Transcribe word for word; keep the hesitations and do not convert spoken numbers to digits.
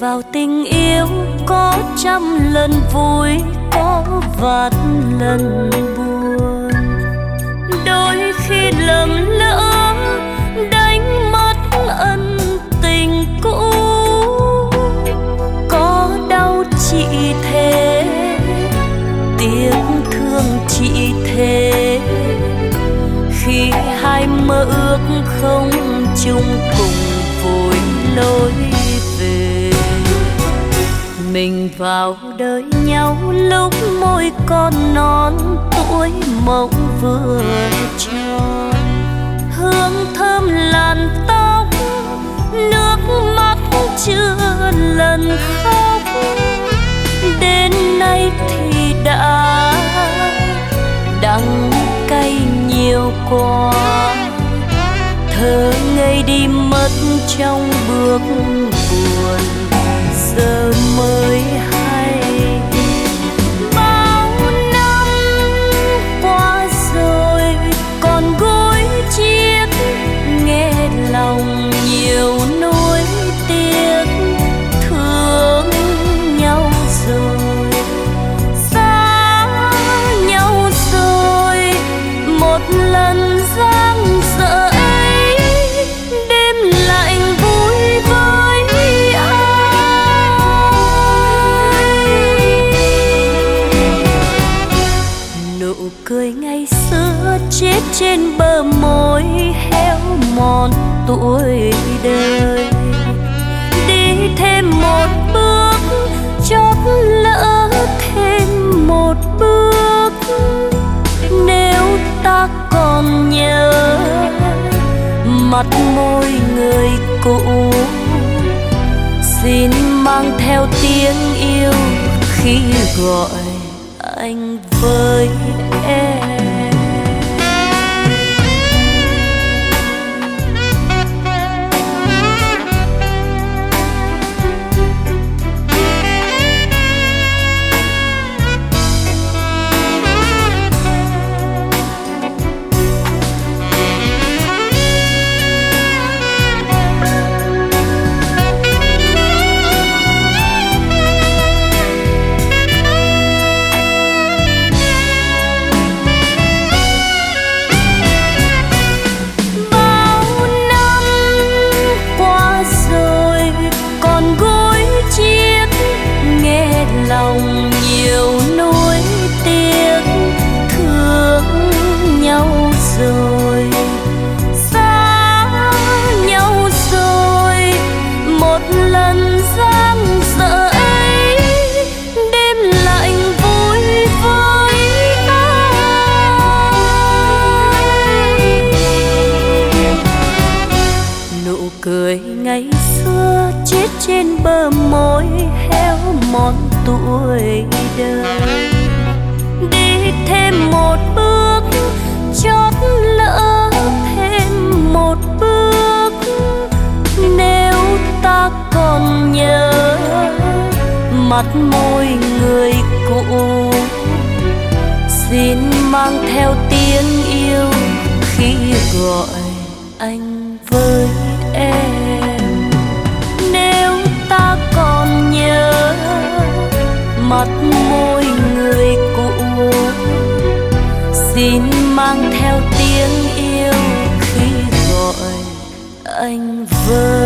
vào tình yêu có trăm lần vui, có vạn lần buồn. Đôi khi lầm lỡ đánh mất ân tình cũ, có đau chỉ thế, tiếc thương chỉ thế. Khi hai mơ ước không chung cùng vội lối về, mình vào đời nhau lúc môi còn non, tuổi mộng vừa tròn. Hương thơm làn tóc, nước mắt chưa lần khóc, đến nay thì đã đắng cay nhiều quá. Thơ ngây đi mất trong bước buồn, giờ mới hay. Bao năm qua rồi còn gối chiếc, nghe lòng nhiều nỗi tiếc. Thương nhau rồi, xa nhau rồi, một lần giang dở ấy, đêm lạnh vui với nụ cười ngày xưa chết trên bờ môi héo mòn tuổi đời. Đi thêm một bước chót lỡ thêm một bước, nếu ta còn nhớ mặt môi người cũ, xin mang theo tiếng yêu khi gọi anh với em. Lòng nhiều nỗi tiếc, thương nhau rồi, xa nhau rồi, một lần giang dở ấy, đêm lạnh vui với ai. Nụ cười ngày xưa chết trên bờ môi héo mòn tuổi đời. Đi thêm một bước chót lỡ thêm một bước, nếu ta còn nhớ mặt môi người cũ, xin mang theo tiếng yêu khi gọi anh với em. Nếu ta còn nhớ mặt môi người cũ, xin mang theo tiếng yêu khi gọi anh với